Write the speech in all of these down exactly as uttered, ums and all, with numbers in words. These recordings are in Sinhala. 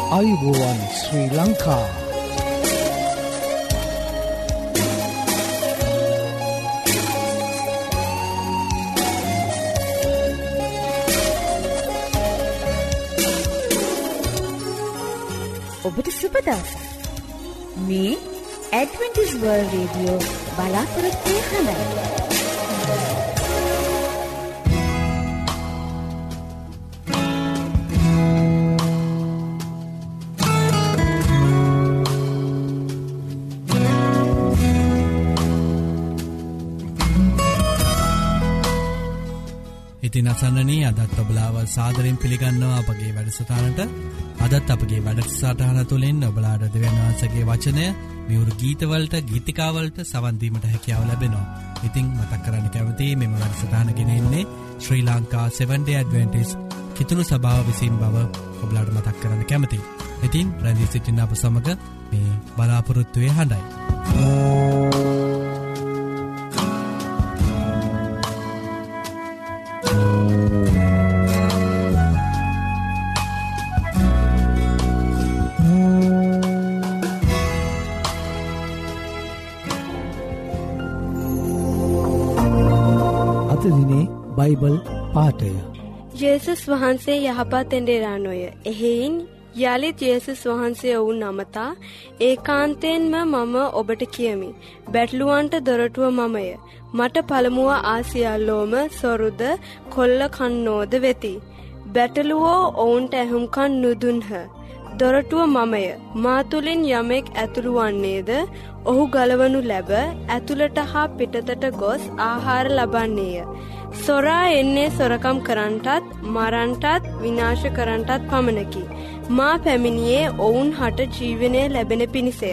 ආයුබෝවන් ශ්‍රී ලංකා. ඔබට සුබ දවසක්. මේ ඇඩ්වෙන්ටිස් වර්ල්ඩ් රේඩියෝ බලාපොරොත්තු වෙනවා. ඉතින් අසන්නනී අදත් ඔබලාව සාදරයෙන් පිළිගන්නවා අපගේ වැඩසටහනට. අදත් අපගේ වැඩසටහන තුළින් ඔබලාට දෙවියන් වහන්සේගේ වචනය මියුරු ගීතවලට ගීතිකාවලට සවන් දීමට හැකියාව ලැබෙනවා. ඉතින් මතක් කරන්න කැමතියි මෙම වැඩසටහන ගෙන එන්නේ Sri Lanka seventh day adventist කිතුණු සභාව විසින් බව ඔබලාට මතක් කරන්න කැමතියි. ඉතින් රැඳී සිටින අප සමග මේ බලාපොරොත්තුවේ හඬයි. බයිබල් පාඨය. ජේසුස් වහන්සේ යහපත් එඬරානෝය. එහෙයින් යලිත් ජේසුස් වහන්සේ ඔවුන් අමතා ඒකාන්තයෙන්ම මම ඔබට කියමි. බැටළුවන්ට දොරටුව මමය. මට පළමුව ආසියල්ලෝම සොරුද කොල්ල කන්නෝද වෙති. බැටළුවෝ ඔවුන්ට ඇහුම්කන් නුදුන්හ. දොරටුව මමය. මා තුලින් යමෙක් ඇතුළු වන්නේද ඔහු ගලවනු ලැබ ඇතුළට හා පිටතට ගොස් ආහාර ලබන්නේය. සොරා එන්නේ සොරකම් කරන්ටත් මරන්ටත් විනාශ කරන්ටත් පමණකි. මා පැමිණියේ ඔවුන් හට ජීවනය ලැබෙන පිණිසය.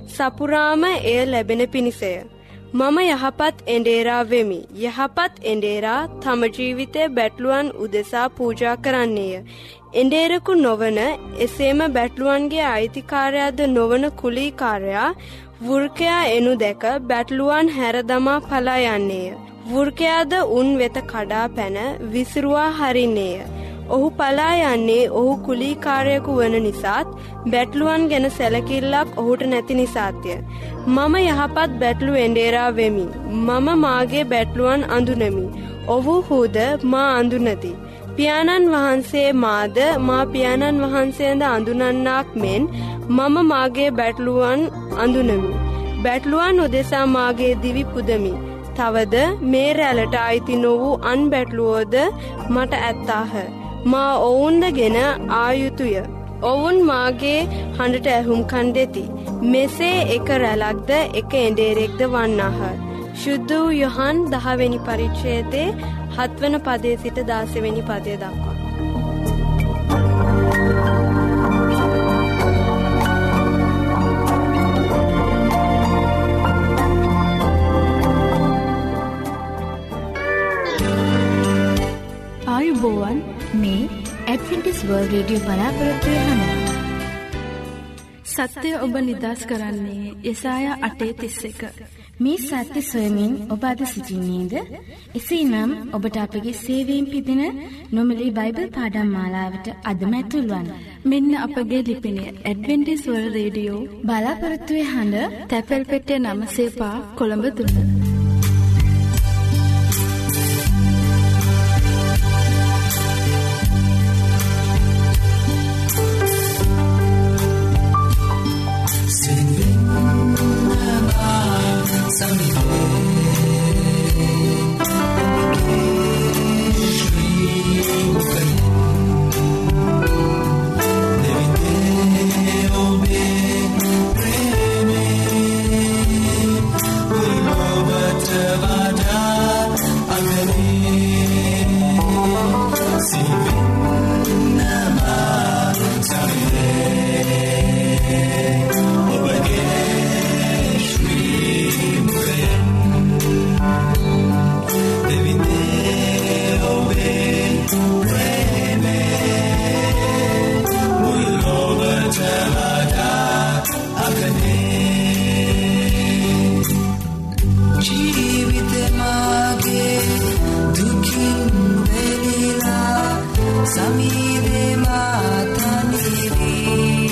සපුරාම එය ලැබෙන පිණිසය. මම යහපත් එඬේරා වෙමි. යහපත් එඬේරා තම ජීවිතය බැටළුවන් උදෙසා පූජා කරන්නේය. එඬේරකු නොවන එසේම බැටළුවන්ගේ අයිතිකාරයාද නොවන කුලීකාරයා වෘකයා එනු දැක බැටළුවන් හැර දමා පලා යන්නේය. වෘකයාද උන් වෙත කඩා පැන විසිරුවා හරින්නේය. ඔහු පලා යන්නේ ඔහු කුලීකාරයෙකු වන නිසාත් බැටළුවන් ගැන සැලකිල්ලක් ඔහුට නැති නිසාත්ය. මම යහපත් බැටළු එඬේරා වෙමි. මම මාගේ බැටළුවන් අඳුනමි. ඔවුහුද මා අඳුනති. පියාණන් වහන්සේ මාද මා පියාණන් වහන්සේද අඳුනන්නාක් මෙන් මම මාගේ බැටළුවන් අඳුනමි. බැටළුවන් උදෙසා මාගේ දිවි පුදමි. තවද මේ රැළට අයිති නො වූ අන් බැටළුවෝද මට ඇත්තාහ. මා ඔවුන්දගෙන ආයුතුය. ඔවුන් මාගේ හඬට ඇහුම්කන් දෙති. මෙසේ එක රැළක්ද එක එඬේරෙක්ද වන්නාහ. ශුද්ධ වූ යොහන් දහවෙනි පරිච්ඡේදයේ හත්වන පදයේ සිට දාසවෙනි පදය දක්වා. ආයුබෝවන් මේ ඇඩ්වෙන්ටිස් වර්ල්ඩ් රේඩියෝ බලාපොරොත්තු වෙනවා. සත්‍යය ඔබ නිදහස් කරන්නේ යෙසායා අටේ තිස් එක. මේ සත්‍ය සොයමින් ඔබ අද සිටින්නේද? එසේනම් ඔබට අපගේ සේවයෙන් පිදෙන නොමිලේ බයිබල් පාඩම් මාලාවට අදම ඇතුල් වන්න. මෙන්න අපගේ ලිපිනය ඇඩ්වෙන්ටිස් වර්ල්ඩ් රේඩියෝ බලාපොරොත්තු වෙන හඬ තැපැල් පෙට්ටිය නම සේපා කොළඹ තුන. Samire matani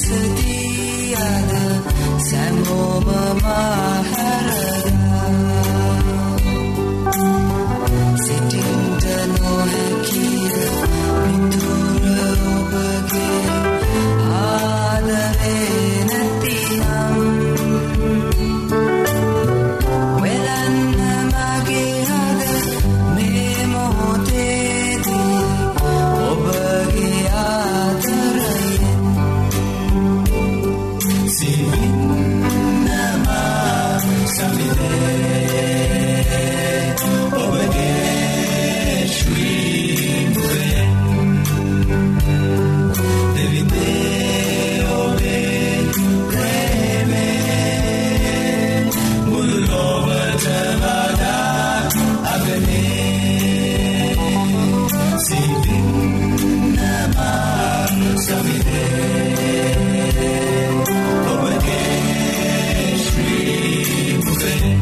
සතියද සැමෝම මහරදා සිටින්ට නොහැකිය මිතුර ඔබගේ ආදරේ නැතිනම් වෙලන්න මගේ හද මේ මොහොතේදී ඔබගේ ආදරයෙන් සිවින්නම සමිදේ ඔබගේ ශ්‍රී මුඛයෙන් දෙවිදේ ඔබේ ප්‍රේමේ මුළු ලෝකයට වඩා අගනේ සිවින්නම සමිදේ ඔබගේ ශ්‍රී මුඛයෙන්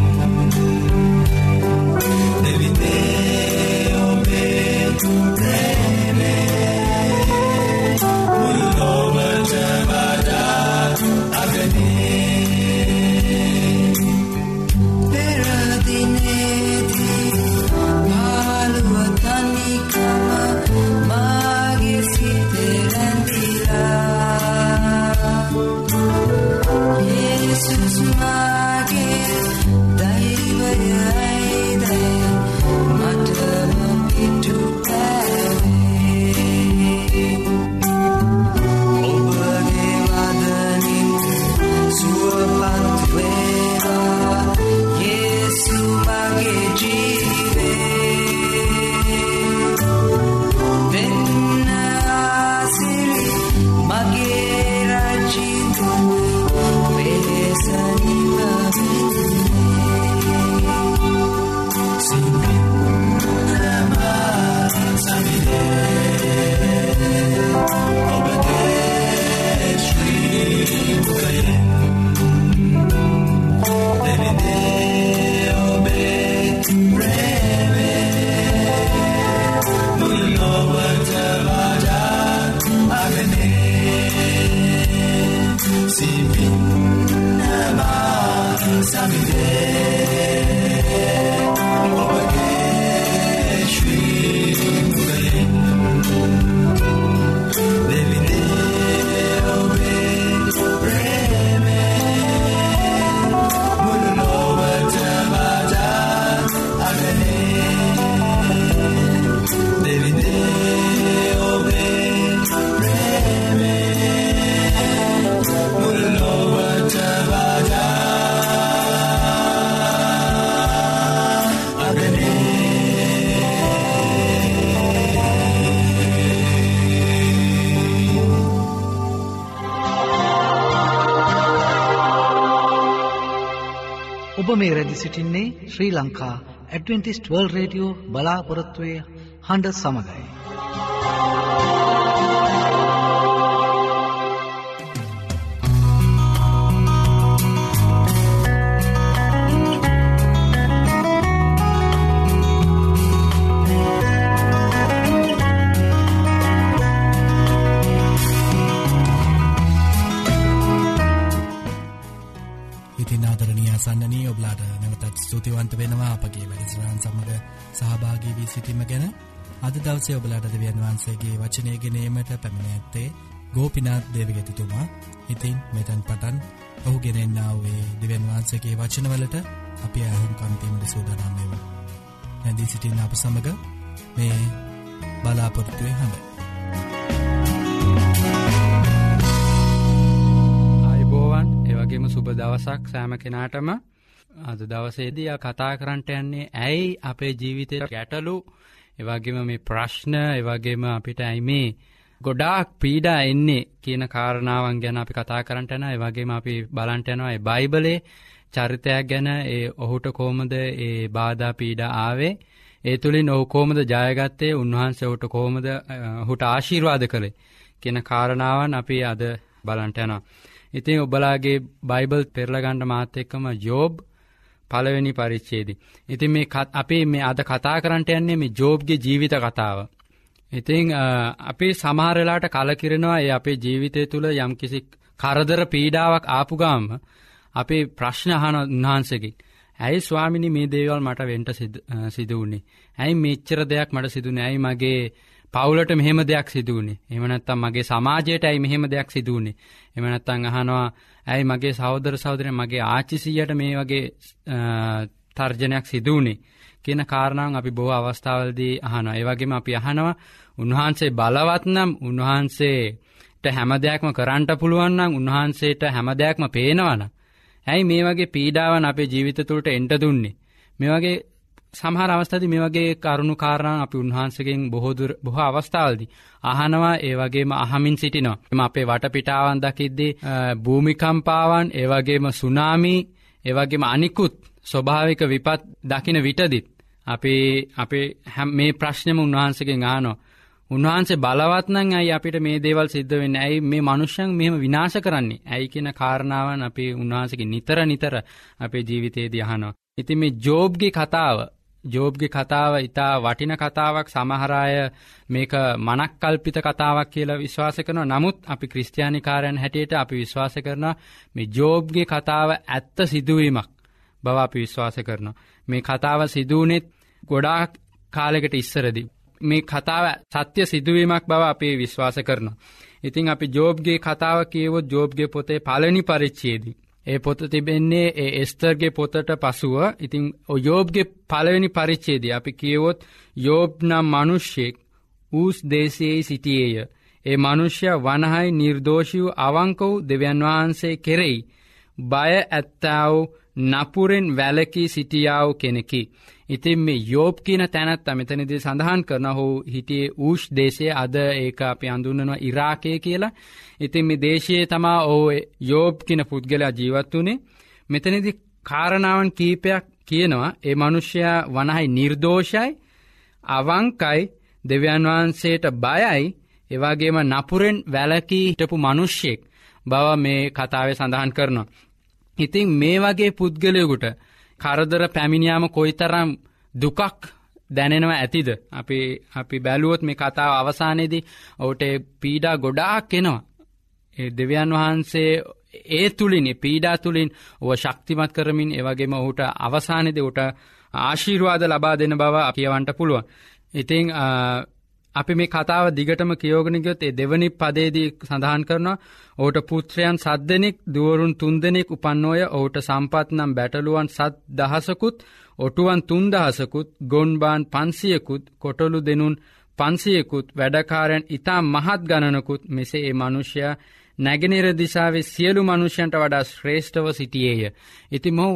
දෙවිදේ ඔබේ ප්‍රේමේ මුළු ලෝකයට වඩා අගනේ පෙර දිනේදී මාළුව තනිකම මාගේ සිතේ රැඳිලා යේසුස් මාගේ දෛවයයිද මටම පිටු පැවේ ඔබගේ වදනින් සුවපත් වේවා යේසු මගේ ජීවේ වෙන්න ආසිරි මගේ රජිතු ඔබ මේ රැදි සිටින්නේ Sri Lanka adventist world radio බලාපොරොත්තුවේ හඬ සමගයි. සන්නනී ඔබලාට නැවතත් ස්තුතිවන්ත වෙනවා අපගේ වැඩසටහන් සමග සහභාගී වී සිටීම ගැන. අද දවසේ ඔබලාට දෙවියන් වහන්සේගේ වචනය ගෙන ඒමට පැමිණ ඇත්තේ ගෝපිනාත් දේවගතිතුමා. ඉතින් මෙතෙන් පටන් ඔහු ගෙන එන්නා වූ දෙවියන් වහන්සේගේ වචනවලට අපි අහුම්කම් දීමට සූදානම් වෙමු. නැදී සිටින අප සමග මේ බලාපොරොත්තුවේ හඬ. වගේම සුබ දවසක් සෑම කෙනාටම. අද දවසේදී කතා කරන්නට යන්නේ ඇයි අපේ ජීවිතේ ගැටලු, එවැගේම මේ ප්‍රශ්න, එවැගේම අපිට ඇයි මේ ගොඩාක් පීඩා එන්නේ කියන කාරණාවන් ගැන අපි කතා කරන්නට යනවා. එවැගේම අපි බලන්නට යනවා ඒ බයිබලයේ චරිතයක් ගැන, ඒ ඔහුට කොහොමද ඒ බාධා පීඩා ආවේ, ඒ තුලින් ඔහු කොහොමද ජයගත්තේ, උන්වහන්සේ ඔහුට කොහොමද ඔහුට ආශිර්වාද කළේ කියන කාරණාවන් අපි අද බලන්නට යනවා. ඉතින් ඔබලාගේ බයිබල් පෙරලා ගන්න මාත් එක්කම ජෝබ් පළවෙනි පරිච්ඡේදය. ඉතින් මේ අපි මේ අද කතා කරන්නට යන්නේ මේ ජෝබ්ගේ ජීවිත කතාව. ඉතින් අපි සමහර වෙලාවට කලකිරෙනවා ඒ අපේ ජීවිතය තුළ යම්කිසි කරදර පීඩාවක් ආපු ගාම අපේ ප්‍රශ්න අහන උන්වහන්සේගෙන් ඇයි ස්වාමිනී මේ දේවල් මට වෙන්න සිදු වුනේ? ඇයි මෙච්චර දෙයක් මට සිදුුනේ? ඇයි මගේ පවුලට මෙහෙම දෙයක් සිදු වුනේ? එහෙම නැත්නම් මගේ සමාජයට ඇයි මෙහෙම දෙයක් සිදු වුනේ? එහෙම නැත්නම් අහනවා ඇයි මගේ සහෝදර සහෝදරයන් මගේ ආච්චි සීයට මේ වගේ තර්ජනයක් සිදු වුනේ කියන කාරණාවන් අපි බොහෝ අවස්ථාවලදී අහනවා. ඒ වගේම අපි අහනවා උන්වහන්සේ බලවත් නම් උන්වහන්සේට හැම දෙයක්ම කරන්න පුළුවන් නම් උන්වහන්සේට හැම දෙයක්ම පේනවා නම් ඇයි මේ වගේ පීඩාවන් අපේ ජීවිත තුළට එන්න දුන්නේ? මේ වගේ සමහර අවස්ථාවලදී මේ වගේ කරුණු කාරණා අපි උන්වහන්සේගෙන් බොහෝ දුර බොහෝ අවස්ථාවලදී අහනවා. ඒ වගේම අහමින් සිටිනවා. එම අපේ වටපිටාවන් දකිද්දී භූමිකම්පාවන්, ඒ වගේම සුනාමි, ඒ වගේම අනිකුත් ස්වභාවික විපත් දකින විටදිත් අපි අපේ මේ ප්‍රශ්නෙම උන්වහන්සේගෙන් අහනවා. උන්වහන්සේ බලවත් නම් ඇයි අපිට මේ දේවල් සිද්ධ වෙන්නේ? ඇයි මේ මිනිස්සුන් මෙහෙම විනාශ කරන්නේ? ඇයි කියන කාරණාවන් අපි උන්වහන්සේගෙන් නිතර නිතර අපේ ජීවිතයේදී අහනවා. ඉතින් මේ ජෝබ්ගේ කතාව ජෝබ්ගේ කතාව ඉතා වටින කතාවක්. සමහර අය මේක මනක්කල්පිත කතාවක් කියලා විශ්වාස කරනවා. නමුත් අපි ක්‍රිස්තියානිකාරයන් හැටියට අපි විශ්වාස කරනවා මේ ජෝබ්ගේ කතාව ඇත්ත සිදුවීමක් බව අපි විශ්වාස කරනවා. මේ කතාව සිදුවුනේ ගොඩාක් කාලයකට ඉස්සරදී. මේ කතාව සත්‍ය සිදුවීමක් බව අපි විශ්වාස කරනවා. ඉතින් අපි ජෝබ්ගේ කතාව කියවොත් ජෝබ්ගේ පොතේ පළවෙනි පරිච්ඡේදයේ ඒ පොත තිබෙන්නේ ඒ එස්තරගේ පොතට පසුව. ඉතින් යෝබ්ගේ පළවෙනි පරිච්ඡේදය අපි කියවොත් යෝබ් නම් මිනිසෙක් ඌස් දේශයේ සිටියේය. ඒ මිනිසයා වනහයි නිර්දෝෂී වූ අවංක වූ දෙවියන් වහන්සේ කෙරෙහි බය ඇත්තා වූ නපුරෙන් වැළකී සිටියා වූ කෙනෙකි. ඉතින් මේ යෝබ් කියන තැනත්තා මෙතනදී සඳහන් කරනවා ඔහු හිටියේ ඌස් දේශයේ. අද ඒක අපි හඳුන්වනවා ඉරාකය කියලා. ඉතින් මේ දේශයේ තමයි ඔහු යෝබ් කියන පුද්ගලයා ජීවත් වුනේ. මෙතනදී කාරණාවන් කීපයක් කියනවා. ඒ මිනිසයා වනහයි නිර්දෝෂයි, අවංකයි, දෙවියන් වහන්සේට බයයි, ඒ වගේම නපුරෙන් වැළකී හිටපු මිනිසෙක් බව මේ කතාවේ සඳහන් කරනවා. ඉතින් මේ වගේ පුද්ගලයෙකුට කරදර පැමිණියාම කොයිතරම් දුකක් දැනෙනවා ඇතිද? අපි අපි බැලුවොත් මේ කතාව අවසානයේදී ඔහුට පීඩා ගොඩාක් එනවා. ඒ දෙවියන් වහන්සේ ඒ තුලින්, ඒ පීඩා තුලින් ඔහු ශක්තිමත් කරමින්, ඒ වගේම ඔහුට අවසානයේදී ඔහුට ආශිර්වාද ලබා දෙන බව කියවන්න පුළුවන්. ඉතින් අපි මේ කතාව දිගටම කියවගෙන ගියොත් ඒ දෙවනි පදයේදී සඳහන් කරනවා ඔහුට පුත්‍රයන් සත් දෙනෙක්, දුවරුන් තුන් දෙනෙක් උපන්නෝය. ඔහුට සම්පත් නම් බැටළුවන් සත් දහසකුත්, ඔටුවන් තුන් දහසකුත්, ගොන්බාන් පන්සියකුත්, කොටලු දෙනුන් පන්සියකුත්, වැඩකාරයන් ඉතා මහත් ගණනකුත්. මෙසේ ඒ මිනිසයා නැගෙනහිර දිසාවේ සියලු මිනිසයන්ට වඩා ශ්‍රේෂ්ඨව සිටියේය. ඉතින් මොහු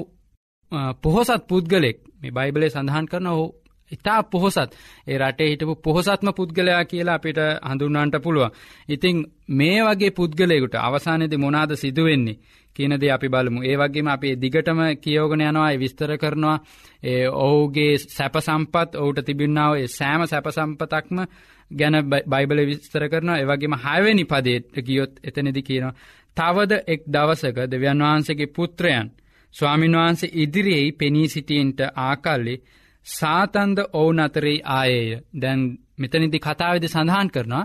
පොහොසත් පුද්ගලෙක්. මේ බයිබලයේ සඳහන් කරනවා ඔහු ඉතා පොහොසත්. ඒ රටේ හිටපු පොහොසත්ම පුද්ගලයා කියලා අපිට හඳුන්වන්නට පුළුවන්. ඉතින් මේ වගේ පුද්ගලයෙකුට අවසානයේදී මොනවාද සිදු වෙන්නේ කියන දේ අපි බලමු. ඒ වගේම අපි දිගටම කියවගෙන යනවා, ඒ විස්තර කරනවා. ඒ ඔහුගේ සැප සම්පත්, ඔහුට තිබුණා වූ සෑම සැප සම්පතක්ම ගැන බයිබලයේ විස්තර කරනවා. ඒ වගේම හයවෙනි පදයට ගියොත් එතනදී කියනවා තවද එක් දවසක දෙවියන් වහන්සේගේ පුත්‍රයන් ස්වාමීන් වහන්සේ ඉදිරියේ පෙනී සිටින්නට ආකල්ලි සාතන්ද ඔවුන් අතරේ ආයේය. දැන් මෙතනදී කතාවේදී සඳහන් කරනවා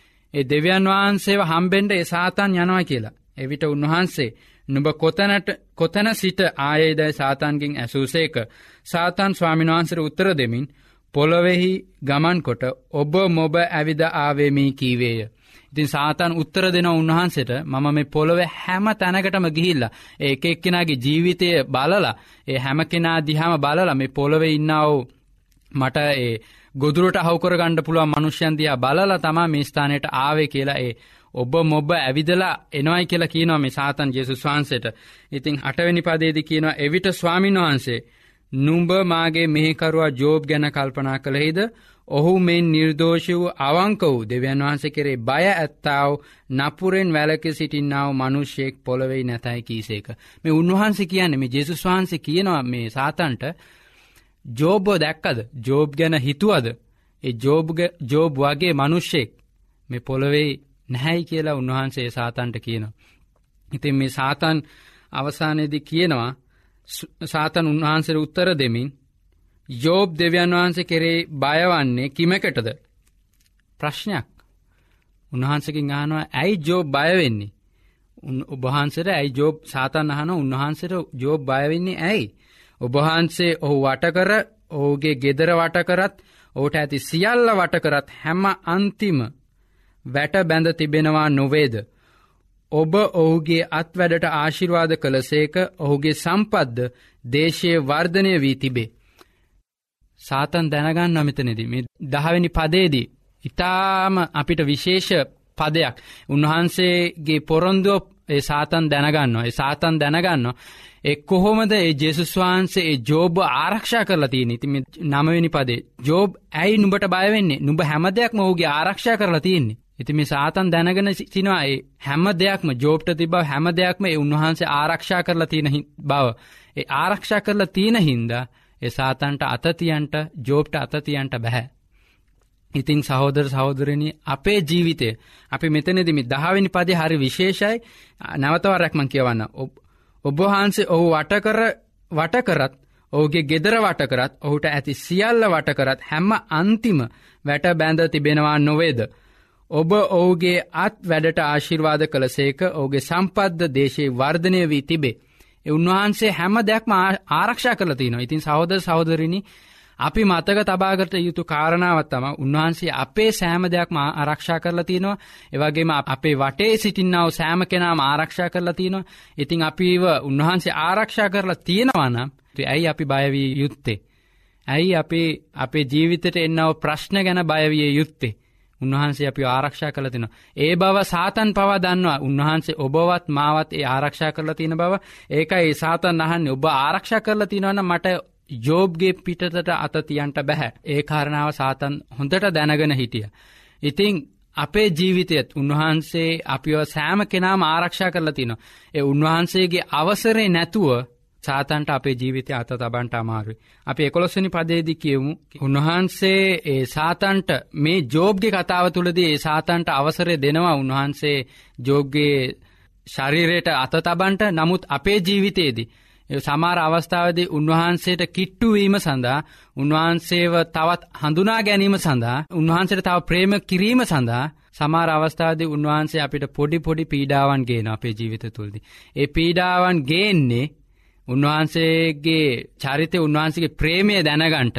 ඒ දෙවියන් වහන්සේව හම්බෙන්න ඒ සාතන් යනවා කියලා. එවිට උන්වහන්සේ නුඹ කොතනට කොතන සිට ආයේදයි සාතන්ගෙන් ඇසූසේක. සාතන් ස්වාමීන් වහන්සේට උත්තර දෙමින් පොළොවේහි ගමන් කොට ඔබ මොබ ඇවිද ආවේමි කීවේය. ඉතින් සාතන් උත්තර දෙන උන්වහන්සේට මම මේ පොළොවේ හැම තැනකටම ගිහිල්ලා ඒ එක එක්කෙනාගේ ජීවිතය බලලා, ඒ හැම කෙනා දිහාම බලලා මේ පොළොවේ ඉන්නා වූ මට ඒ ගොදුරට හවු කරගන්න පුළුවන් මිනිස්යන් දිහා බලලා තමයි මේ ස්ථානයට ආවේ කියලා ඒ ඔබ මොබ ඇවිදලා එනවයි කියලා කියනවා මේ සාතන් ජේසුස් වහන්සේට. ඉතින් අටවෙනි පදයේදී කියනවා එවිට ස්වාමීන් වහන්සේ නුඹ මාගේ මෙහෙකරුවා ජෝබ් ගැන කල්පනා කළේද? ඔහු මේ නිර්දෝෂී වූ අවංක වූ දෙවියන් වහන්සේ කෙරේ බය ඇත්තා වූ නපුරෙන් වැළකී සිටින්නා වූ මිනිසෙක් පොළොවේ නැතයි කීසේක. මේ උන්වහන්සේ කියන්නේ, මේ ජේසුස් වහන්සේ කියනවා මේ සාතන්ට ජෝබ් දැක්කද? ජෝබ් ගැන හිතුවද? ඒ ජෝබ් ජෝබ් වගේ මිනිසෙක් මේ පොළොවේ නැහැයි කියලා උන්වහන්සේ සාතන්ට කියනවා. ඉතින් මේ සාතන් අවසානයේදී කියනවා, සාතන් උන්වහන්සේට උත්තර දෙමින් යෝබ් දෙවියන් වහන්සේ කෙරේ බයවන්නේ කිමකටද? ප්‍රශ්නයක්. උන්වහන්සේගෙන් අහනවා ඇයි ජෝබ් බය වෙන්නේ? ඔබවහන්සේට ඇයි ජෝබ් සාතන් අහනවා උන්වහන්සේට ජෝබ් බය වෙන්නේ ඇයි? ඔබවහන්සේ ඔහු වට කර ඔහුගේ ගෙදර වට කරත් ඔහුට ඇති සියල්ල වට කරත් හැම අන්තිම වැට බැඳ තිබෙනවා නොවේද? ඔබ ඔහුගේ අත්වැඩට ආශිර්වාද කළසේක ඔහුගේ සම්පත්ද දේශයේ වර්ධනය වී තිබේ. සාතන් දැනගන්නවා මෙතනදී මේ දහවෙනි පදයේදී ඊටාම අපිට විශේෂ පදයක්. උන්වහන්සේගේ පොරොන්දුව ඒ සාතන් දැනගන්නවා. ඒ සාතන් දැනගන්නවා ඒ කොහොමද ඒ ජේසුස් වහන්සේ ඒ ජෝබ් ආරක්ෂා කරලා තියෙන්නේ. ඉතින් මේ නවවෙනි පදේ ජෝබ් ඇයි නුඹට බය වෙන්නේ? නුඹ හැම දෙයක්ම ඔහුගේ ආරක්ෂා කරලා තියෙන්නේ. ඉතින් මේ සාතන් දැනගෙන සිටිනවා ඒ හැම දෙයක්ම ජෝබ්ට තිබව හැම දෙයක්ම ඒ උන්වහන්සේ ආරක්ෂා කරලා තියෙන බව. ඒ ආරක්ෂා කරලා තියෙන හින්දා ඒ සාතන්ට අත තියන්ට ජෝබ්ට අත තියන්ට බෑ. ඉතින් සහෝදර සහෝදරනි අපේ ජීවිතය අපි මෙතනදී මේ දහවෙනි පදේ හරි විශේෂයි. නැවත වරක් මම කියවන්න. ඔබ වහන්සේ ඔහු වට කර වට කරත් ඔහුගේ ගෙදර වට කරත් ඔහුට ඇති සියල්ල වට කරත් හැම අන්තිම වැට බැඳ තිබෙනවා නොවේද? ඔබ ඔහුගේ අත් වැඩට ආශිර්වාද කළසේක ඔහුගේ සම්පත්ද දේශයේ වර්ධනය වී තිබේ. ඒ උන්වහන්සේ හැම දෙයක්ම ආරක්ෂා කරලා තිනවා. ඉතින් සහෝදර සහෝදරිනි අපි මතක තබාගත යුතු කාරණාවක් තමයි උන්වහන්සේ අපේ සෑම දෙයක්ම ආරක්ෂා කරලා තිනවා. ඒ වගේම අපේ වටේ සිටිනා වූ සෑම කෙනාම ආරක්ෂා කරලා තිනවා. ඉතින් අපිව උන්වහන්සේ ආරක්ෂා කරලා තියෙනවා නම් ඇයි අපි බය විය යුත්තේ? ඇයි අපි අපේ ජීවිතේට එන්නව ප්‍රශ්න ගැන බය විය යුත්තේ? උන්වහන්සේ අපිව ආරක්ෂා කරලා තිනවා. ඒ බව සාතන් පවා දන්නවා. උන්වහන්සේ ඔබවත් මාවත් ඒ ආරක්ෂා කරලා තියෙන බව. ඒකයි සාතන් අහන්නේ ඔබ ආරක්ෂා කරලා තිනවා නම් මට ජෝබ්ගේ පිටතට අත තියන්ට බෑ. ඒ කාරණාව සාතන් හොඳට දැනගෙන හිටියා. ඉතින් අපේ ජීවිතයත් උන්වහන්සේ අපිව සෑම කෙනාම ආරක්ෂා කරලා තිනවා. ඒ උන්වහන්සේගේ අවසරේ නැතුව සාතන්ට අපේ ජීවිතය අත තබන්න අමාරුයි. අපි එකොළොස් වෙනි පදයේදී කියමු උන්වහන්සේ ඒ සාතන්ට මේ ජෝබ්ගේ කතාව තුළදී ඒ සාතන්ට අවසරය දෙනවා උන්වහන්සේ ජෝබ්ගේ ශරීරයට අත තබන්න. නමුත් අපේ ජීවිතයේදී සමහර අවස්ථාවේදී උන්වහන්සේට කිට්ටු වීම සඳහා උන්වහන්සේව තවත් හඳුනා ගැනීම සඳහා උන්වහන්සේට තව ප්‍රේම කිරීම සඳහා සමහර අවස්ථාවේදී උන්වහන්සේ අපිට පොඩි පොඩි පීඩාවන් ගේනවා අපේ ජීවිත තුළදී. ඒ පීඩාවන් ගේන්නේ උන්වහන්සේගේ චරිතය උන්වහන්සේගේ ප්‍රේමය දැනගන්නට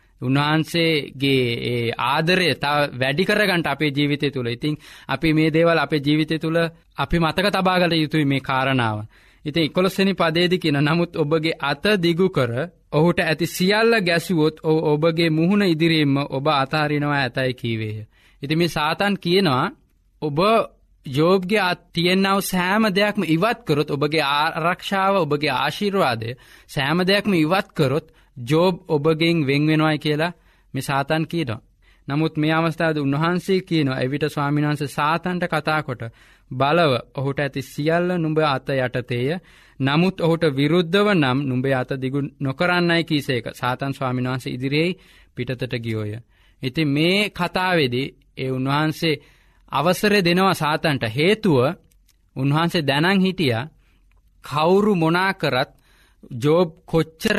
උන්වහන්සේගේ ඒ ආදරය තව වැඩි කරගන්න අපේ ජීවිතය තුළ. ඉතින් අපි මේ දේවල් අපේ ජීවිතය තුළ අපි මතක තබාගත යුතුයි මේ කාරණාව. ඉතින් එකොළොස් වෙනි පදයේදී කියන නමුත් ඔබගේ අත දිගු කර ඔහුට ඇති සියල්ල ගැසුවොත් ඔබගේ මුහුණ ඉදිරියෙන්ම ඔබ අතහරිනවා ඇතයි කීවේය. ඉතින් මේ සාතන් කියනවා ඔබ ජෝබ්ගේ අත් තියෙනව සෑම දෙයක්ම ඉවත් කරොත් ඔබගේ ආරක්ෂාව ඔබගේ ආශිර්වාදය සෑම දෙයක්ම ඉවත් කරොත් ජෝබ් ඔබගෙන් වෙන් වෙනවායි කියලා මේ සාතන් කියනවා. නමුත් මේ අවස්ථාවේදී උන්වහන්සේ කියනවා එවිට ස්වාමීන් වහන්සේ සාතන්ට කතා කොට බලව ඔහුට ඇති සියල්ල නුඹ අත යටතේය. නමුත් ඔහුට විරුද්ධව නම් නුඹේ අත දිගු නොකරන්නයි කීසේක. සාතන් ස්වාමීන් වහන්සේ ඉදිරියේ පිටතට ගියෝය. ඉතින් මේ කතාවේදී ඒ උන්වහන්සේ අවසරය දෙනවා සාතන්ට. හේතුව උන්වහන්සේ දැනන් හිටියා කවුරු මොනා කරත් ජෝබ් කොච්චර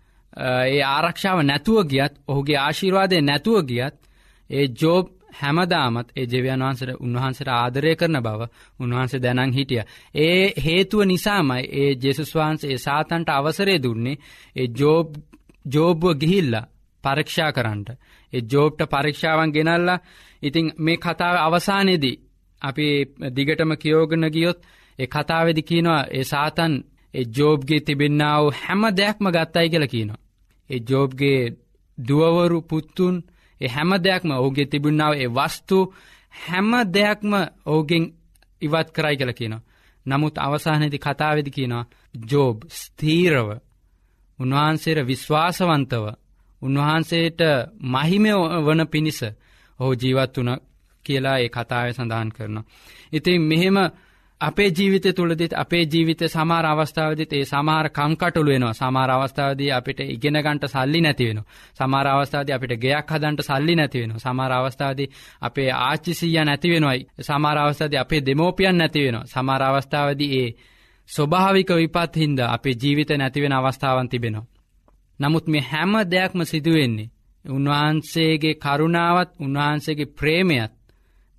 ඒ ආරක්ෂාව නැතුව ගියත් ඔහුගේ ආශිර්වාදය නැතුව ගියත් ඒ ජෝබ් හැමදාමත් ඒ දෙවියන් වහන්සේට උන්වහන්සේට ආදරය කරන බව උන්වහන්සේ දැනන් හිටියා. ඒ හේතුව නිසාමයි ඒ ජේසුස් වහන්සේ ඒ සාතන්ට අවසරය දුන්නේ ඒ ජෝබ් ජෝබ්ව ගිහිල්ලා පරීක්ෂා කරන්නට. ඒ ජෝබ්ට පරීක්ෂාවන් ගෙනල්ලා ඉතින් මේ කතාවේ අවසානයේදී අපි දිගටම කියවගෙන ගියොත් ඒ කතාවේදී කියනවා ඒ සාතන් ඒ ජෝබ්ගේ තිබෙනා වූ හැම දෙයක්ම ගත්තයි කියලා කියනවා. ඒ ජෝබ්ගේ දුවවරු පුතුන් ඒ හැම දෙයක්ම ඔහුගේ තිබුණා වූ ඒ වස්තු හැම දෙයක්ම ඔහුගෙන් ඉවත් කරයි කියලා කියනවා. නමුත් අවසානයේදී කතාවේදී කියනවා ජෝබ් ස්ථීරව උන්වහන්සේට විශ්වාසවන්තව උන්වහන්සේට මහිම වන පිණිස ඔහු ජීවත් වුණා කියලා ඒ කතාවේ සඳහන් කරනවා. ඉතින් මෙහෙම අපේ ජීවිතය තුළදීත් අපේ ජීවිතේ සමහර අවස්ථාවලදීත් ඒ සමහර කම්කටොළු වෙනවා. සමහර අවස්ථාවලදී අපිට ඉගෙන ගන්නට සල්ලි නැති වෙනවා. සමහර අවස්ථාවලදී අපිට ගෙයක් හදන්න සල්ලි නැති වෙනවා. සමහර අවස්ථාවලදී අපේ ආච්චි සීයා නැති වෙනවායි. සමහර අවස්ථාවලදී අපේ දෙමෝපියන් නැති වෙනවා. සමහර අවස්ථාවලදී ඒ ස්වභාවික විපත් හින්දා අපේ ජීවිතේ නැති වෙන අවස්ථාවන් තිබෙනවා. නමුත් මේ හැම දෙයක්ම සිදු වෙන්නේ උන්වහන්සේගේ කරුණාවත් උන්වහන්සේගේ ප්‍රේමයත්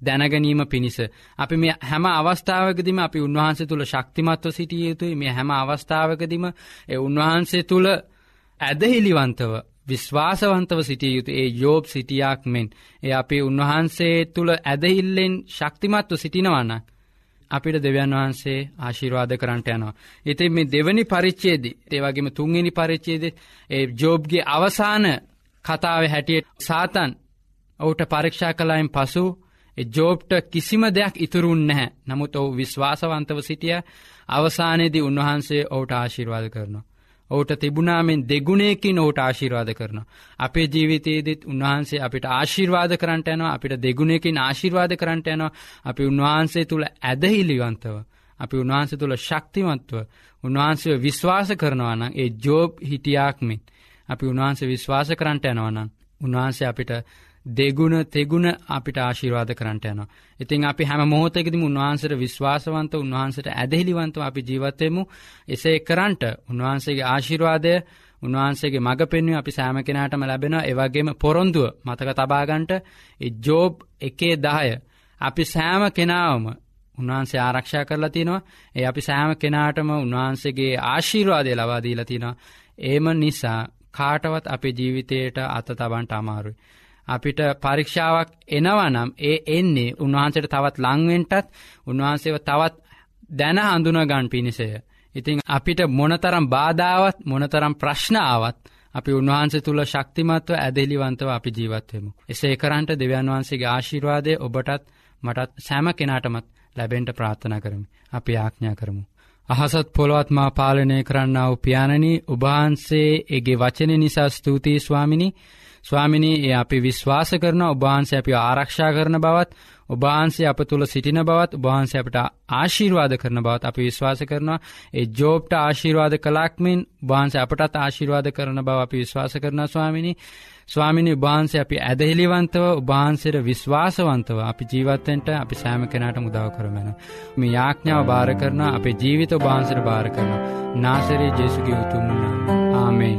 දැනගැනීම පිණිස අපි මේ හැම අවස්ථාවකදීම අපි උන්වහන්සේ තුල ශක්තිමත්ව සිටිය යුතුයි. මේ හැම අවස්ථාවකදීම ඒ උන්වහන්සේ තුල ඇදහිලිවන්තව විශ්වාසවන්තව සිටිය යුතුයි. ඒ යෝබ් සිටියාක් මෙන් ඒ අපි උන්වහන්සේ තුල ඇදහිල්ලෙන් ශක්තිමත්ව සිටිනවා නම් අපිට දෙවියන් වහන්සේ ආශිර්වාද කරන්නට යනවා. ඉතින් මේ දෙවෙනි පරිච්ඡේදයේ ඒ වගේම තුන්වෙනි පරිච්ඡේදයේ ඒ ජෝබ්ගේ අවසාන කතාවේ හැටියට සාතන් ඔහුට පරීක්ෂා කළායින් පසු ඒ ජෝබ්ට කිසිම දෙයක් ඉතුරුුන්නේ නැහැ. නමුත් ඔහු විශ්වාසවන්තව සිටියා. අවසානයේදී උන්වහන්සේ ඔහුට ආශිර්වාද කරනවා. ඔහුට තිබුණා මෙන් දෙගුණයකින් ඔහුට ආශිර්වාද කරනවා. අපේ ජීවිතයේදීත් උන්වහන්සේ අපිට ආශිර්වාද කරන්නට යනවා. අපිට දෙගුණයකින් ආශිර්වාද කරන්නට යනවා. අපි උන්වහන්සේ තුල ඇදහිලිවන්තව, අපි උන්වහන්සේ තුල ශක්තිමත්ව උන්වහන්සේව විශ්වාස කරනවා නම් ඒ ජෝබ් හිටියාක් මෙන් අපි උන්වහන්සේ විශ්වාස කරන්නට යනවා නම් උන්වහන්සේ අපිට දෙගුණ තෙගුණ අපිට ආශිර්වාද කරන්නට යනවා. ඉතින් අපි හැම මොහොතකදීම උන්වහන්සේට විශ්වාසවන්ත, උන්වහන්සේට ඇදහිලිවන්තව අපි ජීවත් වෙමු. එසේ කරන්නට උන්වහන්සේගේ ආශිර්වාදය, උන්වහන්සේගේ මඟ පෙන්වීම අපි සෑම කෙනාටම ලැබෙනවා. ඒ වගේම පොරොන්දුව මතක තබා ගන්නට ඒ ජෝබ් එකේ දහය අපි සෑම කෙනාවම උන්වහන්සේ ආරක්ෂා කරලා තිනවා. ඒ අපි සෑම කෙනාටම උන්වහන්සේගේ ආශිර්වාදය ලබා දීලා තිනවා. ඒම නිසා කාටවත් අපේ ජීවිතයට අත තබන්න අමාරුයි. අපිට පරීක්ෂාවක් එනවා නම් ඒ එන්නේ උන්වහන්සේට තවත් ලං වෙන්නටත්, උන්වහන්සේව තවත් දැන හඳුනා ගන්න පිණිසය. ඉතින් අපිට මොනතරම් බාධාවත් මොනතරම් ප්‍රශ්න ආවත් අපි උන්වහන්සේ තුල ශක්තිමත්ව ඇදහිලිවන්තව අපි ජීවත් වෙමු. එසේ කරන්ට දෙවියන් වහන්සේගේ ආශිර්වාදය ඔබටත් මටත් සෑම කෙනාටමත් ලැබෙන්න ප්‍රාර්ථනා කරමි. අපි ආඥා කරමු. අහසත් පොළොවත් මා පාලනය කරන්නා වූ පියාණනි, ඔබ වහන්සේගේ වචනේ නිසා ස්තුතියි ස්වාමිනී. ස්වාමිනී, ඒ අපි විශ්වාස කරනවා ඔබ වහන්සේ අපිව ආරක්ෂා කරන බවත්, ඔබ වහන්සේ අප තුල සිටින බවත්, ඔබ වහන්සේ අපට ආශිර්වාද කරන බවත් අපි විශ්වාස කරනවා. ඒ ජෝබ්ට ආශිර්වාද කළාක් මෙන් ඔබ වහන්සේ අපටත් ආශිර්වාද කරන බව අපි විශ්වාස කරනවා ස්වාමිනී. ස්වාමිනී, ඔබ වහන්සේ අපි ඇදහිලිවන්තව, ඔබ වහන්සේට විශ්වාසවන්තව අපි ජීවත් වෙන්න අපි සෑම කෙනාටම උදව් කරමු. මේ යාඥාව බාර කරනවා, අපේ ජීවිත ඔබ වහන්සේට බාර කරනවා. නාසරේ ජේසුගේ උතුම් නාමයෙන් ආමේන්.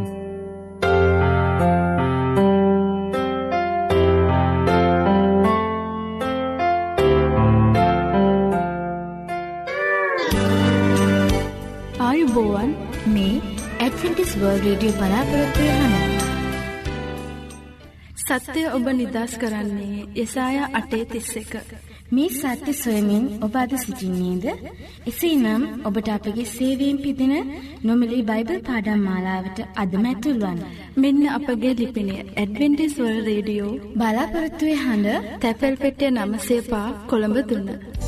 ආයුබෝවන්, මේ ඇඩ්වෙන්ටිස් වර්ල්ඩ් රේඩියෝ බලාපොරොත්තු වෙනවා. සත්‍ය ඔබ නිදහස් කරන්නේ යෙසායා අටේ තිස් එක. මේ සත්‍ය සොයමින් ඔබ අද සිටින්නේද? එසේනම් ඔබට අපගේ සේවයෙන් පිදෙන නොමිලේ බයිබල් පාඩම් මාලාවට අදම ඇතුල් වන්න. මෙන්න අපගේ ලිපිනය ඇඩ්වෙන්ටිස් වර්ල්ඩ් රේඩියෝ බලාපොරොත්තු වෙන හඬ තැපැල් පෙට්ටිය නම සේපා කොළඹ තුන.